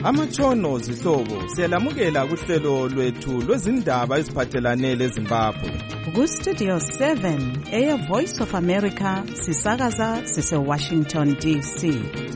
Amatshono zihlobo siyalamukela kuhlelo lwethu lwezindaba eziphathelane leZimbabwe. Ku-Studio 7 Air Voice of America sisakaza sise-Washington DC.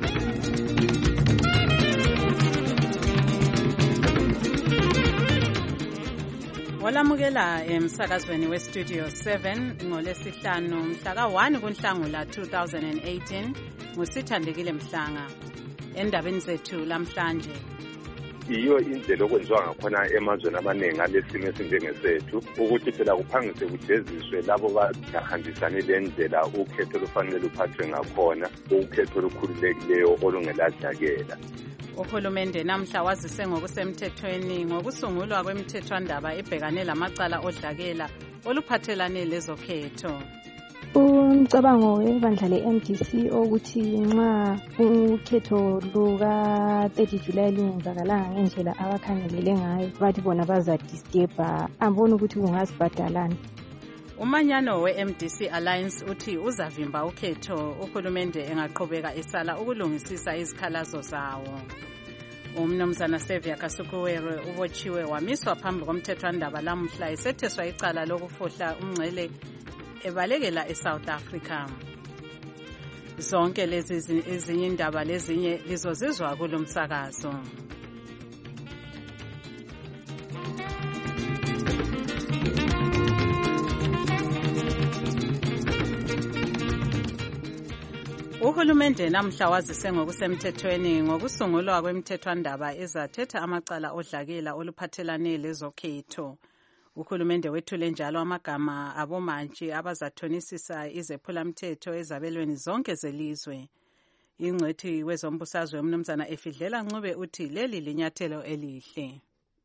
Walamukela emsakazweni we-Studio 7 ngolesihlanu mhla ka-1 kuNhlangula 2018 nguSithandekile Mhlanga. Endabeni zethu lamhlanje, iyo indlela okwenziwa ngakhona emazweni amaningi alesimo esinjengesethu ukuthi phela kuphangise kujeziswe labo bangahambisani le ndlela ukhetho lufanele luphathwe ngakhona, ukhetho olukhululekileyo olungeladlakela. Uhulumende namhla wazise ngokusemthethweni ngokusungulwa kwemithethwandaba ebhekane lamacala odlakela oluphathelane lezokhetho. Umcabango webandla le-MDC ukuthi nxa ukhetho luka-30 July lungenzakalanga ngendlela abakhangelele ngayo bathi bona bazadisturba, ambona ukuthi kungasibhadalani. Umanyano we-MDC Alliance uthi uzavimba ukhetho uhulumende engaqhubeka esala ukulungisisa izikhalazo zawo. Umnumzana Xavier Kasukuwere ubotshiwe wamiswa phambi komthethwandaba lamhla esetheswa icala lokufohla umngcele ebalekela eSouth Africa. Zonke lezi ezinye indaba lezinye lizozizwa kulomsakazo. Uhulumende namhla wazise ngokusemthethweni ngokusungulwa kwemithethwandaba ezathetha amacala odlakela oluphathelane lezokhetho. Uhulumende wethule njalo amagama abomantshi abazathonisisa izephulamthetho ezabelweni zonke zelizwe. Ingcwethi wezombusazwe umnumzana Efidlela Ncube uthi leli linyathelo elihle.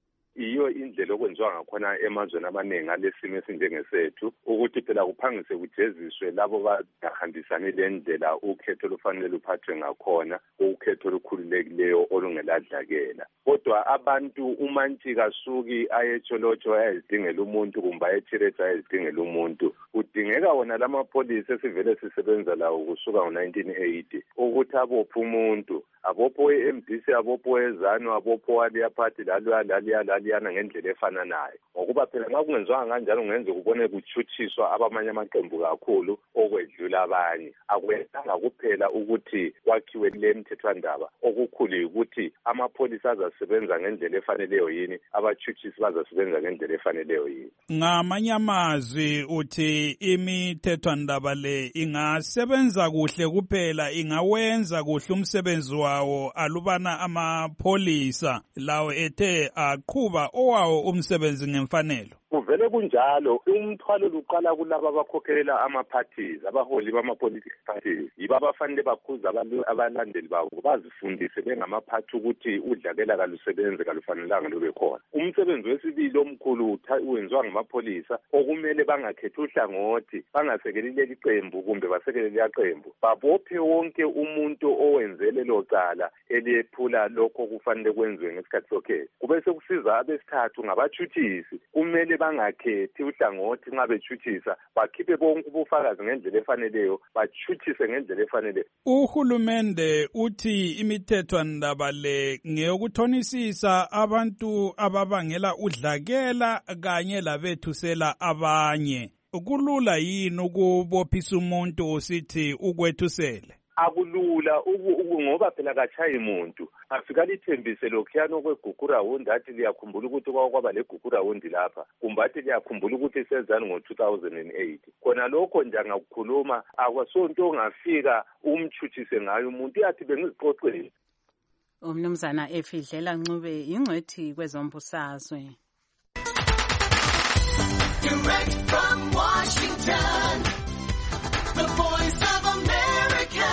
Iyo indlela okwenziwa ngakhona emazweni amaningi alesimo esinjengesethu ukuthi phela kuphangise kujeziswe labo bangahambisani le ndlela ukhetho lufanele luphathwe ngakhona, ukhetho olukhululekileyo olungeladlakela. Kodwa abantu umantshi kasuki ayetsholotsho ayezidingela umuntu kumbe ayethiretha ayezidingela umuntu. Kudingeka wona lamapholisa esivele sisebenza lawo kusuka ngo-1980 ukuthi abophe umuntu, abopho e-MDC, abopho eZanu, abopho aliyaphathi laliyana ngendlela efananayo. Ngokuba phela nxa kungenziwanga kanjalo kungenze kubone kutshutshiswa abamanye amaqembu kakhulu okwedlula abanye. Akwenzanga kuphela ukuthi kwakhiwe le mthethwandaba, okukhulu yikuthi amapholisa azasebenza ngendlela efaneleyo yini, abatshutshisi bazasebenza ngendlela efaneleyo yini. Ngamanye amazwi uthi imithethwandaba le ingasebenza kuhle kuphela, ingawenza kuhle umsebenzi wawo alubana amapholisa lawo ethe aqhuba owawo umsebenzi ngemfanelo. Kuvele kunjalo, umthwalo luqala kulabo abakhokhelela ama-parties, abaholi bama-political parties. Yibo abafanele bakhuza abalandeli babo bazifundise bengamaphathi ukuthi udlakela kalusebenze kalufanelanga lube khona. Umsebenzi wesibili omkhulu wenziwa ngamapholisa okumele bangakhethi uhlangothi, bangasekeli leli qembu kumbe basekele leli qembu. Babophe wonke umuntu owenzele lo cala eliyephula lokho kufanele kwenziwe ngesikhathi sokhetho. Kube sekusiza abesithathu ngabatshutshisi, kumele bangakhethi uhlangothi nxa betshutshisa, bakhiphe bonke ubufakazi ngendlela efaneleyo, batshutshise ngendlela efaneleyo. Uhulumende uthi imithethwandaba le ngeyokuthonisisa abantu ababangela udlakela kanye labethusela abanye. Kulula yini ukubophisa umuntu usithi ukwethusele? Akulula ngoba phela katshayi muntu. Afika lithembise lokhuyana kweGugura Wound athi liyakhumbula ukuthi kwaba leGugura Wound lapha, kumbe athi liyakhumbula ukuthi isezani ngo-2008. Khona lokho nje angakukhuluma akwasonto ongafika umtshutshise ngayo umuntu, yathi bengiziqoqele. Umnumzana Efidlela Ncube ingcwethi kwezombusazwe. Direct from Washington, the Voice of America,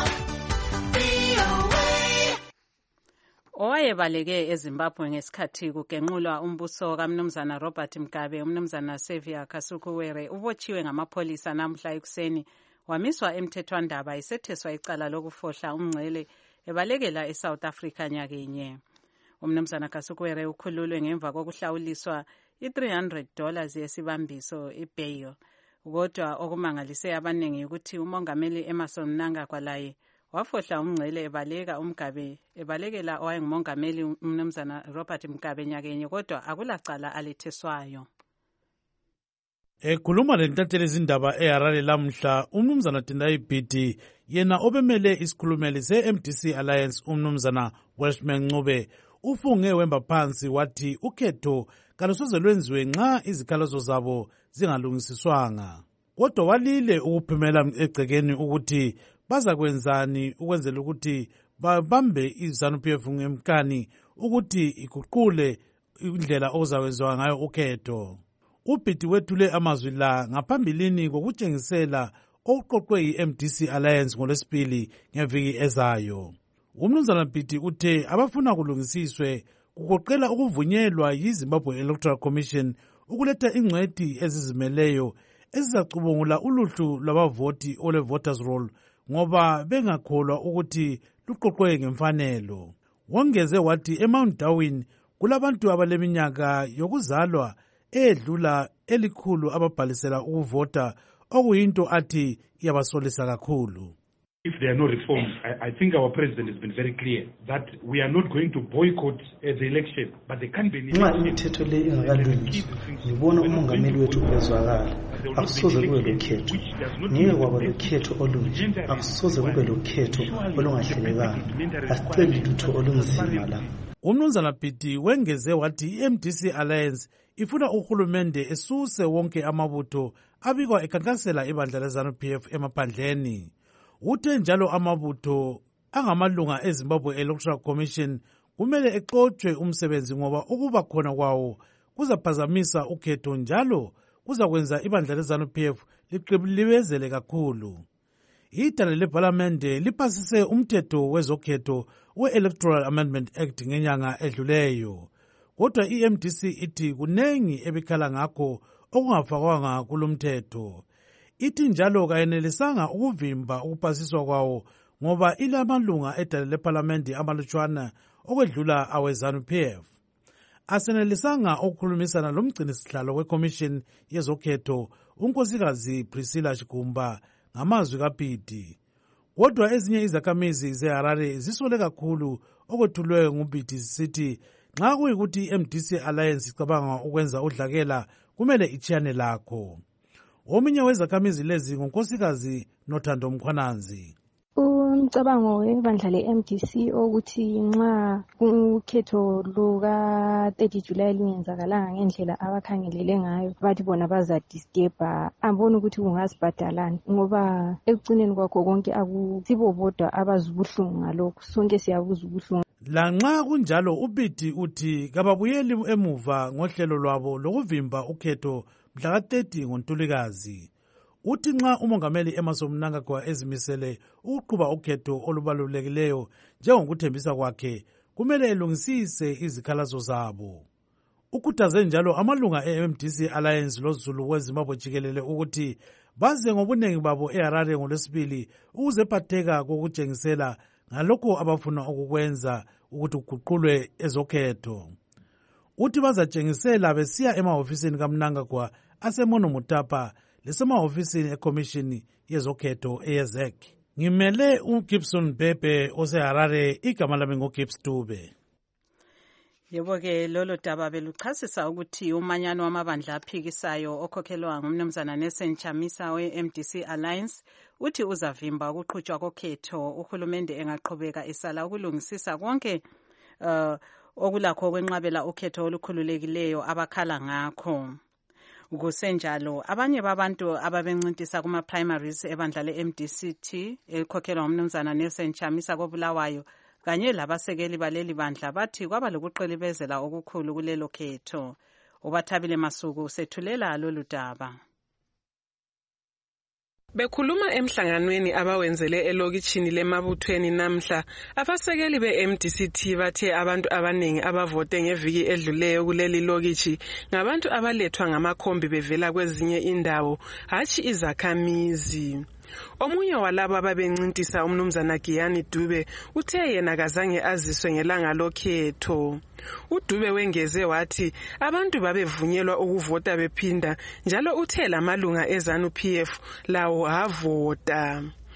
VOA. Owayebaleke eZimbabwe ngesikhathi kugenqulwa umbuso kaMnumzana Robert Mugabe, umnumzana Xavier Kasukuwere ubotshiwe ngamapholisa namhla ekuseni, wamiswa emthethwandaba isetheswa icala lokufohla umngcele ebalekela eSouth Africa nyakenye. Umnumzana Kasukuwere ukhululwe ngemva kokuhlawuliswa $300 yesibambiso ibail. Kodwa okumangalise abaningi ukuthi umongameli Emmerson Mnangagwa laye wafohla umngcele ebalekela owayengumongameli umnumzana Robert Mugabe nyakenye kodwa akulacala aletheswayo. Ekhuluma lentatheli izindaba eHarare lamhla umnumzana Tendai Biti yena obemele isikhulumeli se-MDC Alliance umnumzana Welshman Ncube ufunge wemba phansi wathi ukhetho kalusoze lwenziwe nxa izikhalazo zabo zingalungisiswanga. Kodwa walile ukuphumela egcekeni ukuthi bazakwenzani ukwenzela ukuthi babambe iZANU-PF ngemkani ukuthi iguqule indlela okuzakwenziwa ngayo ukhetho. Ubiti wethule amazwi la ngaphambilini kokutshengisela okuqoqwe yi-MDC Alliance ngolwesibili ngeviki ezayo. Umnumzana Biti uthe abafuna kulungisiswe kugoqela ukuvunyelwa yiZimbabwe Electoral Commission ukuletha ingcwethi ezizimeleyo ezizacubungula uluhlu lwabavoti ole voters roll ngoba bengakholwa ukuthi luqoqwe ngemfanelo. Wongeze wathi eMount Darwin kulabantu abaleminyaka yokuzalwa edlula elikhulu ababhalisela ukuvota okuyinto athi iyabasolisa kakhulu. If there are no reforms, I think our president has been very clear that we are not going to boycott the election, but there can be an election. Imithetho le ingakalungiswa ngibona umongameli wethu bezwakala akusoze kube lokhetho ngeke kwaba lokhetho olunje akusoze kube lokhetho olungahlelekanga asiceli lutho olunzima la. Umnumzana Biti wengeze wathi i-MDC Alliance ifuna uhulumende esuse wonke amabutho abikwa ekhankasela ibandla leZANU-PF emaphandleni. Uthe njalo amabutho angamalunga eZimbabwe Electoral Commission kumele exotshwe umsebenzi ngoba ukuba khona kwawo kuzaphazamisa ukhetho njalo kuzakwenza ibandla leZANU-PF liqilibezele kakhulu. Idale leParliamente liphasise umthetho wezokhetho we-Electoral Amendment Act ngenyanga edluleyo. Kodwa i-MDC ithi kunengi ebikhala ngakho okungafakwanga kulomthetho. Ithi njalo kayenelisanga ukuvimba ukuphasiswa kwawo ngoba ilamalunga edale leParliamente amalutshwana okwedlula aweZANU-PF. Asenelisanga ukukhulumisana lomgcinisihlalo weCommission yezokhetho unkosikazi Priscilla Shigumba ngamazwi kaBiti. Kodwa ezinye izakhamizi zeHarare zisole kakhulu okwethulwe nguBiti zisithi nxa kuyikuthi i-MDC Alliance icabanga ukwenza udlakela kumele ichiyane lakho. Omunye wezakhamizi lezi ngunkosikazi Nothando Mkhwananzi. Umcabango webandla le-MDC ukuthi nxa ukhetho luka-30 July lungenzakalanga ngendlela abakhangelele ngayo bathi bona bazadisturba ambona ukuthi kungasibhadalani ngoba ekucineni kwakho konke akusibo bodwa abazi ubuhlungu ngalokho sonke siyabuza ubuhlungu. Lanxa kunjalo uBiti uthi kababuyeli emuva ngohlelo lwabo lokuvimba ukhetho mhla ka-30 ngoNtulikazi. Uthi nxa umongameli Emmerson Mnangagwa ezimisele ukuqhuba ukhetho olubalulekileyo njengokuthembisa kwakhe kumele elungisise izikhalazo zabo. Ukhuthaze njalo amalunga e-MDC Alliance lozulu weZimbabwe jikelele ukuthi baze ngobunengi babo eHarare ngolwesibili ukuze phatheka kokutshengisela ngalokho abafuna ukukwenza ukuthi kuguqulwe ezokhetho. Uthi bazatshengisela besiya emahofisini kaMnangagwa aseMono Mutapa lesemahofisini eCommission yezokhetho eYezek. Ngimele uGibson Bebe oseHarare, igama lami ngoGibbs Dube. Yebo-ke lolo daba beluchasisa ukuthi umanyano wamabandla aphikisayo okhokhelwa ngumnumzana Nelson Chamisa we-MDC Alliance uthi uzavimba ukuqhutshwa kokhetho uhulumende engaqhubeka esala ukulungisisa konke okulakho kwenqabela ukhetho olukhululekileyo abakhala ngakho. Kusenjalo abanye babantu ababencintisa kuma-primaries ebandla le-MDCT elikhokhelwa ngumnumzana Nelson Chamisa koBulawayo kanye labasekeli baleli bandla bathi kwaba lokuqilibezela okukhulu kulelo khetho. Ubathabile Masuku sethulela lolu daba. Bekhuluma emhlanganweni abawenzele elokitshini lemabuthweni namhla, abasekeli be-MDCT bathe abantu abaningi abavote ngeviki edluleyo kuleli lokitshi ngabantu abalethwa ngamakhombi bevela kwezinye indawo, hatshi izakhamizi. Omunye walabo ababencintisa umnumzana Giyani Dube uthe yena kazange aziswe ngelanga lokhetho. uDube wengeze wathi abantu babevunyelwa ukuvota bephinda njalo uthe lamalunga eZANU-PF lawo avota.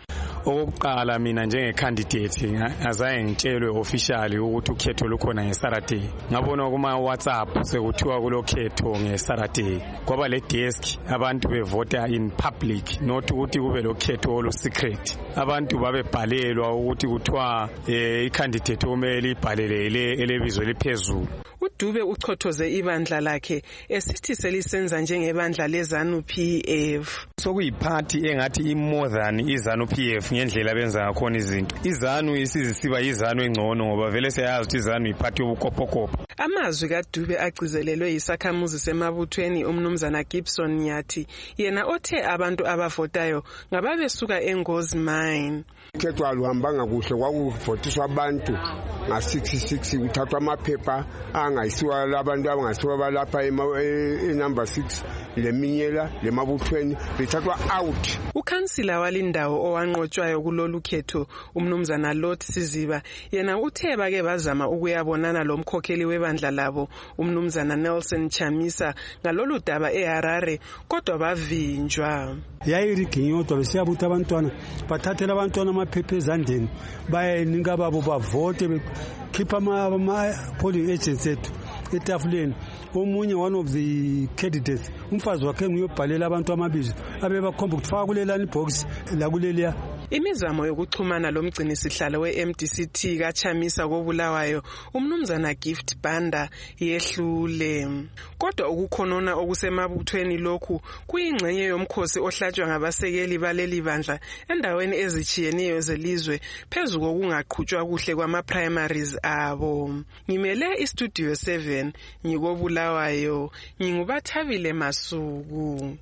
Okokuqala mina njenge-candidate azange ngitshelwe officially ukuthi ukhetho lukhona ngeSaturday. Ngabona kuma WhatsApp sekuthiwa kulokhetho ngeSaturday. Kwaba le desk abantu bevota in public, not ukuthi kube lokhetho olu secret. Abantu babebhalelwa ukuthi kuthiwa i-candidate kumele ibhalele elebizo eliphezulu. uDube uchothoze ibandla lakhe esithi selisenza njengebandla leZanu PF. Sokuyiphathi engathi more than iZanu PF ngendlela benza ngakhona izinto. iZanu isizisiba iZanu engcono ngoba vele siyazi ukuthi iZanu iphathi yobukopokopo. Amazwi kaDube agcizelelwe yisakhamuzi semabuthweni umnumzana Gibson Nyathi, yena othe abantu abavotayo ngababesuka eNgozi Mine. Ukhetho aluhambanga kuhle, kwakuvotiswa abantu nga-66 kuthathwa amaphepha angayisiwa labantu abangasiwa balapha number 6 leminyela lemabuthweni bethathwa out. Ukhansila walindawo owanqotshwayo kulolu khetho umnumzana Lot Siziba yena uthe bake bazama ukuyabonana lomkhokheli webandla labo umnumzana Nelson Chamisa ngalolu daba eHarare kodwa bavinjwa. Yayiriginyodwa besiyabutha abantwana bathathela abantwana amaphepha ezandleni bayenika babo bavote bekhipha ama-polling agents ethu etafuleni. Omunye one of the candidates umfazi wakhe nguyobhalela abantu amabizo abebakhomba ukuthi faka kulelani box la kuleliya. Imizamo yokuxhumana lomgcini sihlalo weMDCT kaChamisa kobulawayo umnumzana Gift Banda yehlule. Kodwa ukukhonona okusemabuthweni lokhu kuyingxenye yomkhosi ohlatshwa ngabasekeli baleli bandla endaweni ezichiyeneyo zelizwe phezu kokungaqhutshwa kuhle kwama-primaries abo. Ngimele iStudio 7 ngikobulawayo ngingubathabile Masuku.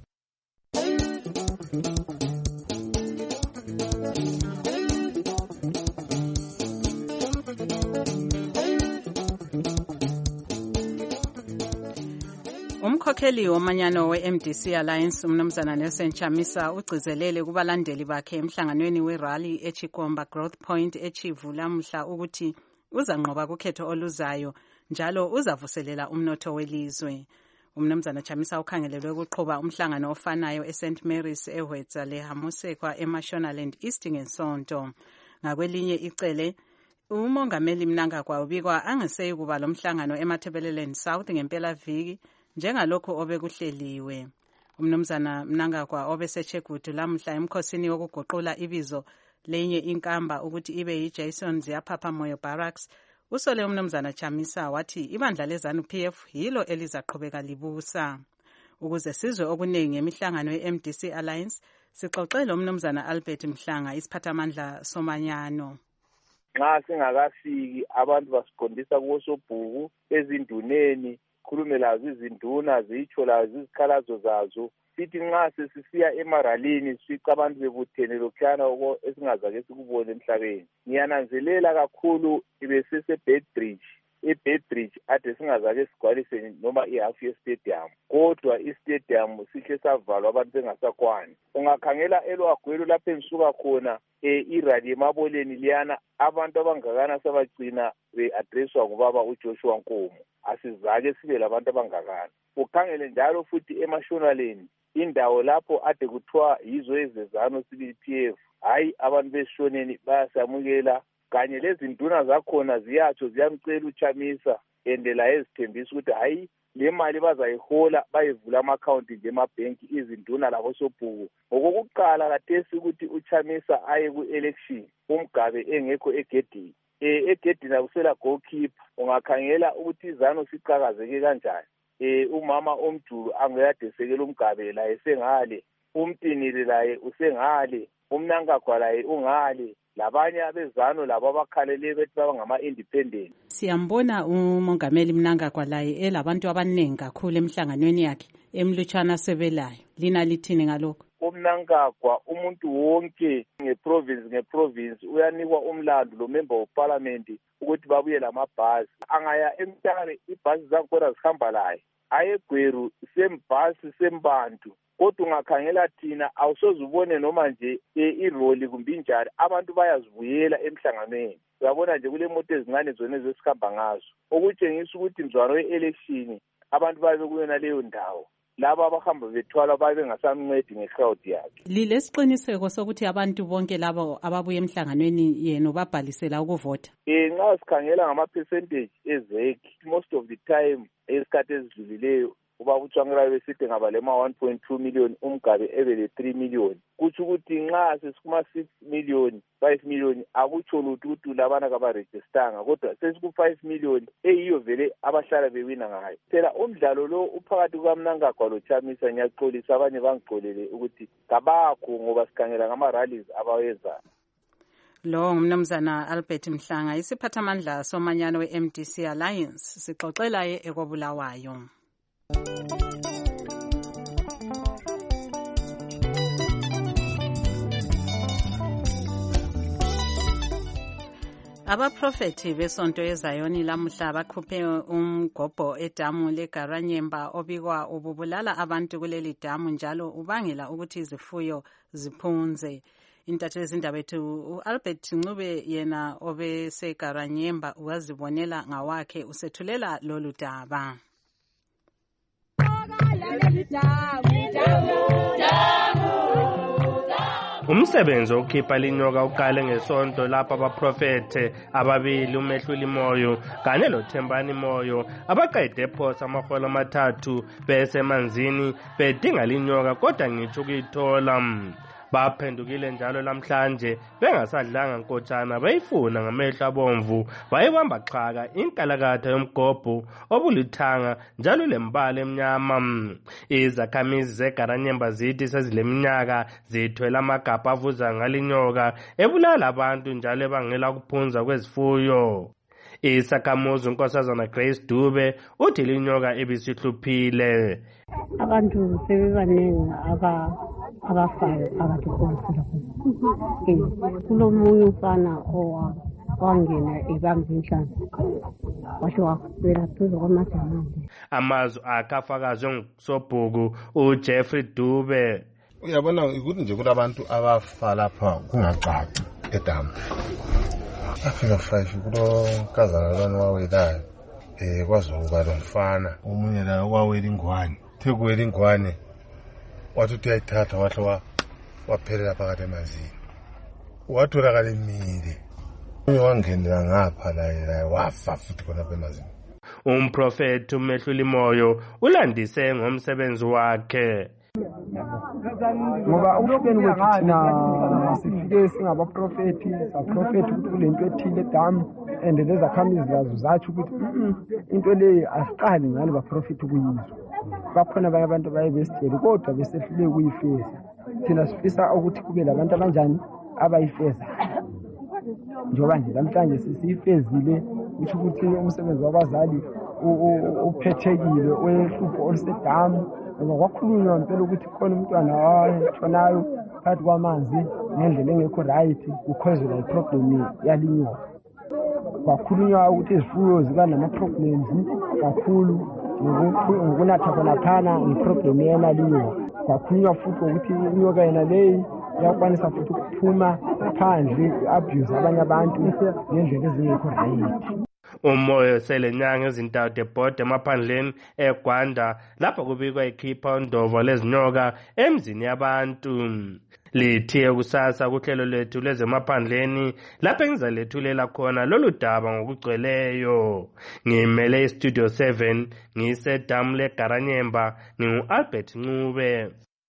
Umkhokheli womanyano we-MDC Alliance umnumzana Nelson Chamisa ugcizelele kubalandeli bakhe emhlanganweni we-rally eChikomba Growth Point echivula mhla ukuthi uzanqoba kukhetho oluzayo njalo uzavuselela umnotho welizwe. Umnumzana Chamisa ukhangelelwe ukuqhuba umhlangano ofanayo eSt Mary's eHwetza leHamusekwa eMashonaland East ngesonto. Ngakwelinye icele umongameli Mnangagwa ubikwa angaseyi kuba lo mhlangano eMatabeleland South ngempela viki njengalokho obekuhleliwe. Umnumzana Mnangagwa obeseChegutu lamhla emkhosini wokuguqula ibizo lenye inkamba ukuthi ibe yiJason Ziyaphapha Moyo Barracks usole umnumzana Chamisa wathi ibandla leZanu PF yilo elizaqhubeka libusa. Ukuze sizwe okuningi ngemihlangano yeMDC Alliance sixoxele umnumzana Albert Mhlanga isiphathamandla somanyano. Nxa singakafiki abantu basiqondisa kusobhuku ezinduneni khulume lazo izinduna zitsho lazo izikhalazo zazo sithi nxa sesisiya emaralini sifica abantu bebuthene lokhuyana esingazake sikubone emhlabeni. Ngiyananzelela kakhulu ibesesebedbridge eBedbridge ade singazake sigcwalise noma ihalf yestadium kodwa istadium sihle savalwa abantu bengasakwani. Ungakhangela elwagwelo lapho engisuka khona irali emaboleni liyana abantu abangakana sabagcina beaddresswa ngubaba uJoshua Nkomo. Asizake sibe labantu abangakana. Ukhangele njalo futhi eMashonaland indawo lapho ade kuthiwa yizo ezeZanu PF hayi abantu besishoneni bayasamukela kanye lezinduna zakhona ziyatsho ziyamcela uChamisa endela ezithembisa ukuthi hayi le mali bazayihola bayivula ama-account nje emabhenki izinduna labo sobhuku. Ngokokuqala kathesi ukuthi uChamisa aye ku-election umgabe engekho egedini. Egedini akusela goalkeeper. Ungakhangela ukuthi iZanu siqhakazeke kanjani. Umama omjulu angayadesekela umgabe laye sengale, umtinile laye usengale, umnankagwa laye ungale, labanye abeZanu labo abakhalele bethi baba ngama-independent. Siyambona umongameli Mnangagwa laye elabantu abaningi kakhulu emhlanganweni yakhe emlutshwana sebelayo. Lina lithini ngalokho? UMnangagwa umuntu wonke ngeprovince uyanikwa umlando lo member of parliament ukuthi babuye lamabhasi. Angaya eMtare ibhasi zakhona zihamba laye. Ayegweru sembhasi sembantu. Kodwa ungakhangela thina awusoze ubone noma nje iroli kumbe injani abantu bayazibuyela emhlanganweni. Uyabona nje kule moto ezincane zona ezesikhamba ngazo. Okutshengisa ukuthi mzwano we-election abantu babe kuyona leyo ndawo. laba abahamba bethwala babe bengasamncedi nge-crowd yakhe. Lilesiqiniseko sokuthi abantu bonke labo ababuye emhlanganweni yenu babhalisela ukuvota? Nxa sikhangela ngama-percentage ezek, most of the time esikhathi ezidlulileyo ubaba uTshwangirayo besithi ngaba lema 1.2 million uMgabe ebele 3 million. Kuthi ukuthi nxa sesikuma 6 million 5 million akutsho lutho ukuthi labana kabarejistanga, kodwa sesiku 5 million eyiyo vele abahlala bewina ngayo. Phela umdlalo lo uphakathi kukaMnangagwa loChamisa, ngiyaxolisa abanye bangixolele ukuthi kabakho ngoba sikhangela ngama-rallies abawenzayo. Lo ngumnumzana Albert Mhlanga, isiphathamandla somanyano we-MDC Alliance, sixoxela ekwabulawayo. Abaprofethi besonto eZayoni lamuhla bakhuphe umgobho edamu leGaranyemba obikwa ububulala abantu kuleli damu njalo ubangela ukuthi izifuyo ziphunze. Intatheli ezindaba ethu uAlbert Ncube yena obeseGaranyemba wazibonela ngawakhe usethulela lolu daba. Umsebenzi wokukhipha linyoka uqale ngesonto lapha abaprofethe ababili uMehluli Moyo kanye loThembani Moyo abaqede ephosa amaholo amathathu bese emanzini bedinga linyoka kodwa ngitsho ukuyithola. Baphendukile njalo lamhlanje bengasadlanga nkotshana bayifuna ngamehlo abomvu, bayibamba xhaka inkalakatha yomgobho obulithanga njalo lembala emnyama. Izakhamizi zeGaranyemba zithi sezileminyaka zithwele amagabha avuza ngalinyoka ebulala abantu njalo ebangela ukuphunza kwezifuyo. Isakhamuzi uNkosazana Grace Dube uthi linyoka ebisihluphile. Abantu sebebaningi abafayo phakathi komfula kulomunye umfana wangena ibambe inhlanzi washo wakwela phezu kwamadamane. Amazwi akafakazwe ngusobhuku uJeffrey Dube. Uyabona ukuthi nje kulabantu abafa lapha kungacaci edamu. Afika 5 kulo nkazana lona wawelayo kwazokuba lo mfana omunye la wawela ingwane. Thekuwela ingwane wathi uyayithatha wahle waphelela phakathi emanzini, watholakala emile. Wangenela ngapha la wafa futhi khona emanzini. Umprofeti uMehluli Moyo ulandise ngomsebenzi wakhe. Ngoba umhlobeni wethu thina sifike singabaprofethi saprofethi ukuthi kulento ethile edamu and lezakhamizi zazo zathi ukuthi into leyo asiqali ngani baprofethi ukuyizwa. Bakhona abanye abantu baye besitshela kodwa besehlule ukuyifeza. Thina sifisa ukuthi kube labantu abanjani abayifeza. Njengoba nje namhlanje sisifezile ukuthi umsebenzi wabazali uphethekile oyehlupho olusedamu. Ngoba kwakhulunywa impela ukuthi khona umntwana washonayo phakathi kwamanzi ngendlela engekho right kukhozela iproblem yalinyoka. Kwakhulunywa ukuthi izifuyo ziba nama-problems kakhulu ngokunatha khonaphana ngeproblem yena linyoka. Kwakhulunywa futhi ukuthi inyoka yena leyi iyakwanisa futhi ukuphuma phandle abuse abanye abantu ngendlela ezingekho right. Umoyo selenyanga ezintathu ebhoda emaphandleni eGwanda lapho kubikwa ikhipha undovo lezinyoka emzini yabantu. Lithiye kusasa kuhlelo lwethu lwezemaphandleni lapho engizalethulela khona lolu daba ngokugcweleyo. Ngimele iStudio 7 ngisedamu leGaranyemba ngingu-Albert Ncube.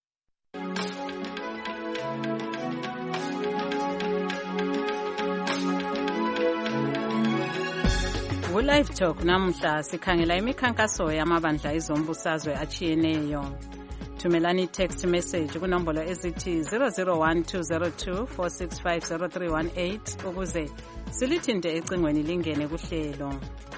Live Talk namuhla sikhangela imikhankaso yamabandla ezombusazwe achiyeneyo. Thumelani text message kunombolo ezithi 001202465038 ukuze silithinte ecingweni lingene kuhlelo.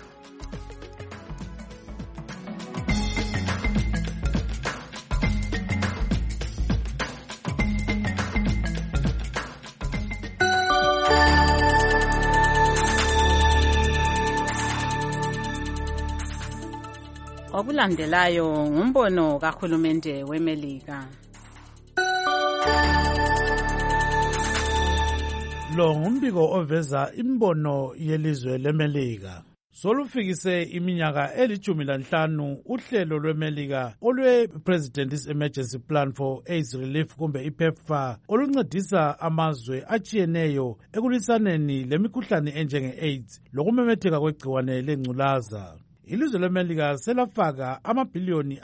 Okulandelayo ngumbono kahulumende weMelika. Lo ngumbiko oveza imbono yelizwe leMelika. solufikise iminyaka eli-15 uhlelo lweMelika olwe-President's Emergency Plan for AIDS Relief kumbe iPEPFAR oluncedisa amazwe atshiyeneyo ekulwisaneni lemikhuhlane enjenge-AIDS lokumemetheka kwegciwane lengculaza. Ilizwe leMelika selafaka amabhiliyoni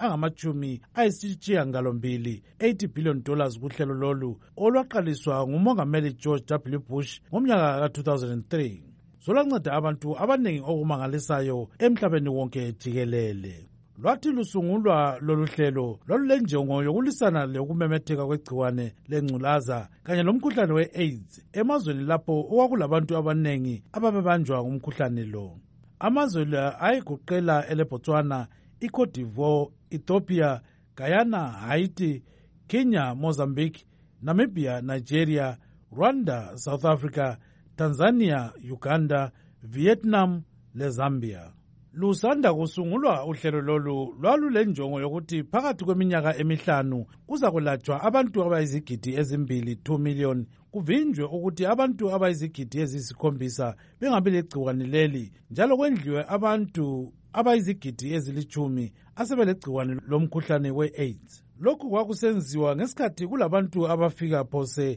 $80 billion kuhlelo lolu olwaqaliswa ngumongameli George W. Bush ngomnyaka ka-2003. Solanceda abantu abaningi okumangalisayo emhlabeni wonke jikelele. Lwathi lusungulwa lolu hlelo lwalulenjongo yokulwisana lokumemetheka kwegciwane lengculaza kanye lomkhuhlane we-AIDS emazweni lapho okwakulabantu abaningi ababebanjwa ngumkhuhlane lo. Amazwe la ayegoqela eleBotswana, iCote d'Ivoire, Ethiopia, Guyana, Haiti, Kenya, Mozambique, Namibia, Nigeria, Rwanda, South Africa, Tanzania, Uganda, Vietnam leZambia. Lusanda kusungulwa uhlelo lolu lwalulenjongo yokuthi phakathi kweminyaka emihlanu kuzakulatshwa abantu abayizigidi ezimbili 2 million kuvinjwe ukuthi abantu abayizigidi eziyisi7 bengabi legciwane leli njalo kwendliwe abantu abayizigidi ezili10 asebelegciwane lomkhuhlane we-AIDS. Lokhu kwakusenziwa ngesikhathi kulabantu abafika phose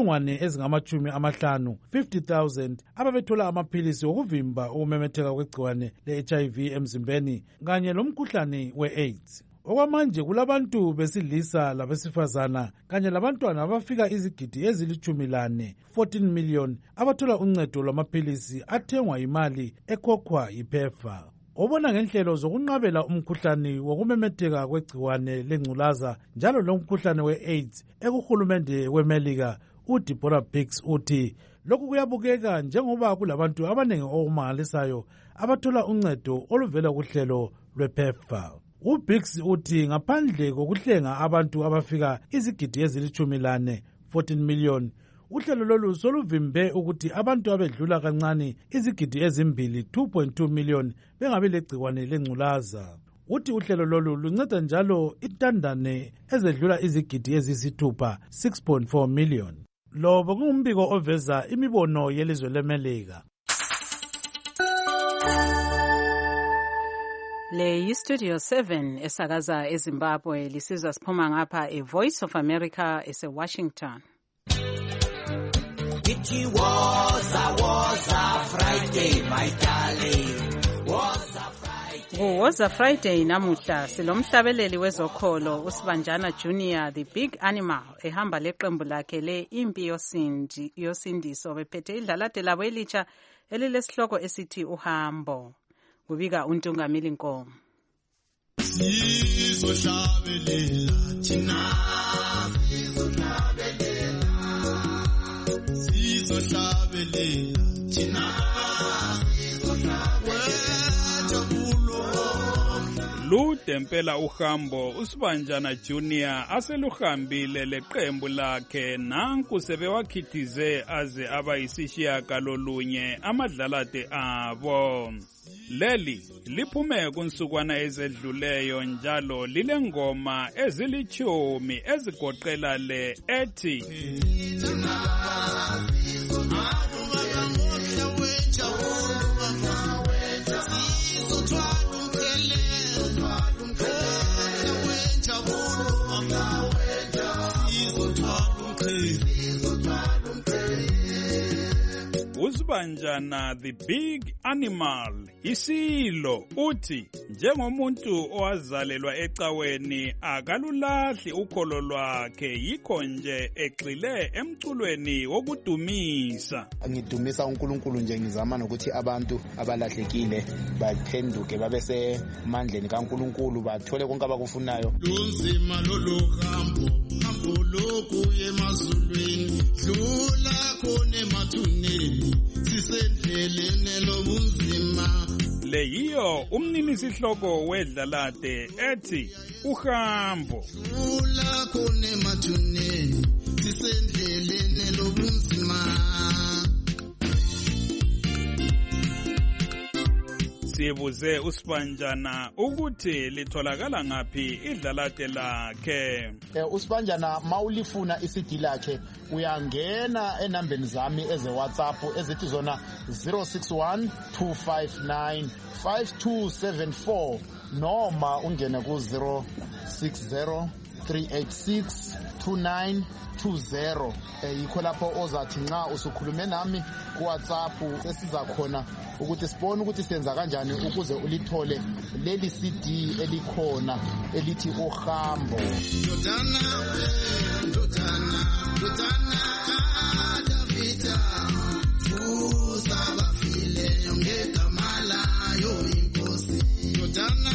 50,000 ababethola amaphilisi okuvimba ukumemetheka kwegciwane le-HIV emzimbeni kanye lomkhuhlane we-AIDS. Okwamanje kulabantu besilisa labesifazana kanye labantwana abafika izigidi ezili14 million abathola uncedo lwamaphilisi athengwa imali ekhokhwa yiPEPFAR. Obona ngenhlelo zokunqabela umkhuhlane wokumemetheka kwegciwane lengculaza njalo lomkhuhlane we-AIDS ekuhulumende weMelika uDeborah Birx uthi lokhu kuyabukeka njengoba kulabantu abaningi okumangalisayo abathola uncedo oluvela kuhlelo lwePEPFAR. uBirx uthi ngaphandle kokuhlenga abantu abafika izigidi ezili14 million uhlelo lolu soluvimbe ukuthi abantu abedlula kancane izigidi ezimbili 2.2 million bengabi legciwane lengculaza. Uthi uhlelo lolu lunceda njalo intandane ezedlula izigidi eziyisithupha 6.4 million. Lobo kungumbiko oveza imibono yelizwe leMelika. Le yiStudio 7 esakaza eZimbabwe lisizwa siphuma ngapha eVoice of America eseWashington. It was a Friday, my darling. Was a Friday. Woza Friday namuhla silomhlabeleli wezokholo uSibanjana Junior the Big Animal ehamba leqembu lakhe le impi yosindiso bephethe idlalade labo elitsha elilesihloko esithi uhambo. Kubika uNtungamili Nkomo. Sizohlabelela thina, sizohlabelela thina, Ludempela uhambo uSibanjana Junior aseluhambile leqembu lakhe nanku sebewakhithize aze abayisishiyagalolunye amadlalade abo. Leli liphume kunsukwana ezedluleyo njalo lilengoma ezili10 ezigoqela le ethi uSibanjana the Big Animal isilo uthi njengomuntu owazalelwa ecaweni akalulahli ukholo lwakhe yikho nje exile emculweni wokudumisa. Ngidumisa uNkulunkulu nje ngizama nokuthi abantu abalahlekile baphenduke babese mandleni kaNkulunkulu bathole konke abakufunayo. Lunzima loluhambo hambo lokuye emazulwini dlula khona emathuneni sisendleleni lobunzima. Le yiyo umnini sihloko wedlalade ethi uhambo dlula khona emathuneni sisendleleni lobunzima. sibuze uSibanjana ukuthi litholakala ngaphi idlalate lakhe. uSibanjana mawulifuna iCD lakhe uyangena enambeni zami eze WhatsApp ezithi zona 061 259 5274 noma ungene ku 060 386 2920 yikho lapho ozathi nxa usukhulume nami ku WhatsApp sesiza khona ukuthi sibone ukuthi senza kanjani ukuze ulithole leli CD elikhona elithi uhambo. Dodana Davida fuza bafile ngegamala yo inkosi. Dodana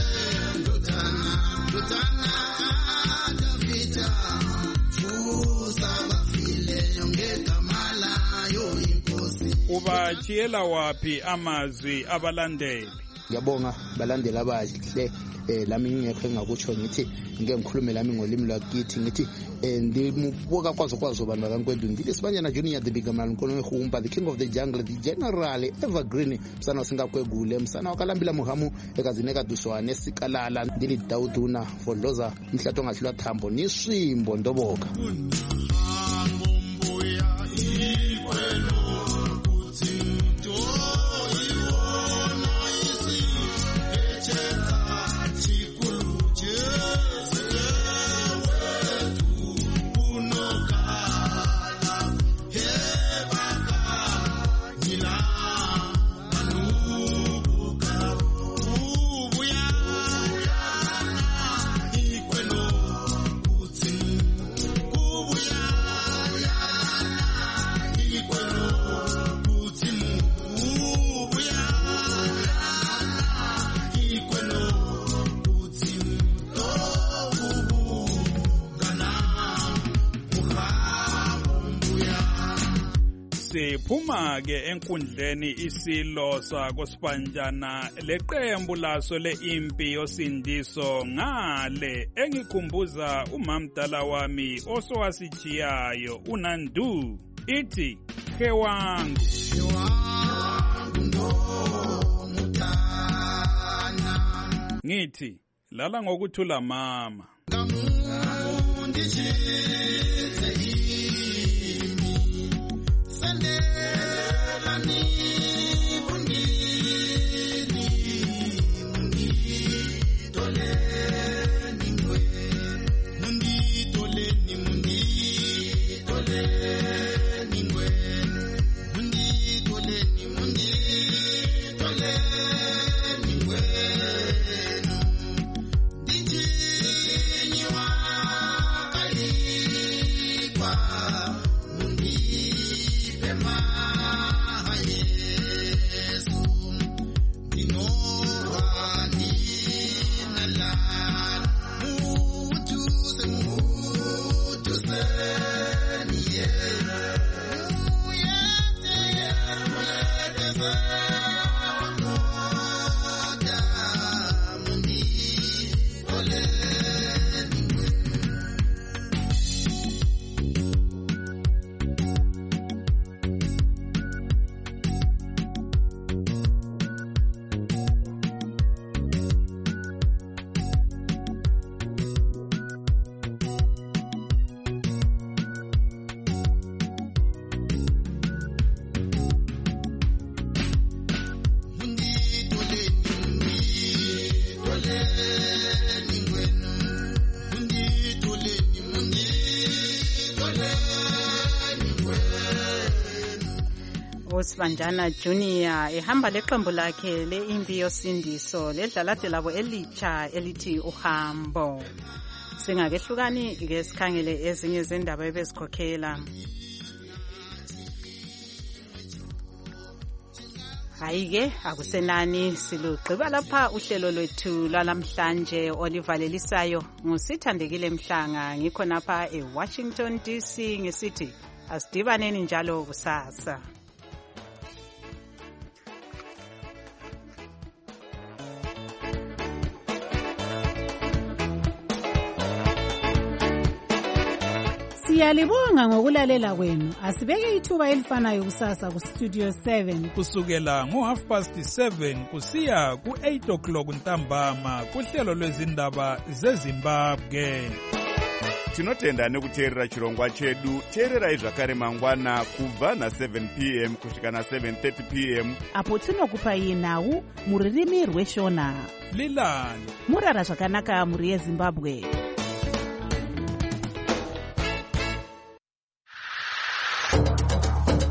Davida fuza bafile ngegamala yo inkosi. Ubachiyela wapi amazwi abalandeli? Ngiyabonga balandeli abahle lami ngekho engakutsho ngithi ngeke ngikhulume lami ngolimi lwakithi ngithi ndimubuka kwazo abantu bakaNkwedu ngithi Sibanjana Junior the big man Nkonoehumba the king of the jungle the general evergreen msana singakwegule msana wakalambila muhamu ekazine kaduswane sikalala ndili Dawuduna fodloza mhlato ngahlwa thambo niswimbo ndoboka. Siphuma ke enkundleni isilo sakoSibanjana leqembu laso leimpi yosindiso ngale engikhumbuza umamdala wami osowasijiyayo uNandu ithi hewangu ngithi lala ngokuthula mama. uSibanjana Junior ehamba leqembu lakhe leimpi yosindiso ledlalade labo elitsha elithi uhambo. Singakehlukani ke sikhangele ezinye izindaba ebezikhokhela. Hayike akusenani silugqiba lapha uhlelo lwethu lalamhlanje olivalelisayo ngusithandekile Mhlanga ngikho napha eWashington DC ngisithi asidibaneni njalo kusasa. Siyalibonga ngokulalela kwenu. Asibeke ithuba elifanayo kusasa ku Studio 7 kusukela ngo7:30 kusiya ku8 ntambama kuhlelo lwezindaba zeZimbabwe. Tinotenda nekuteerera chirongwa chedu. Teererai zvakare mangwana kubva na7 p.m. kusvika na7:30 p.m. apo tinokupai nhau muririmi rweshona. Lilani murara zvakanaka muri yeZimbabwe.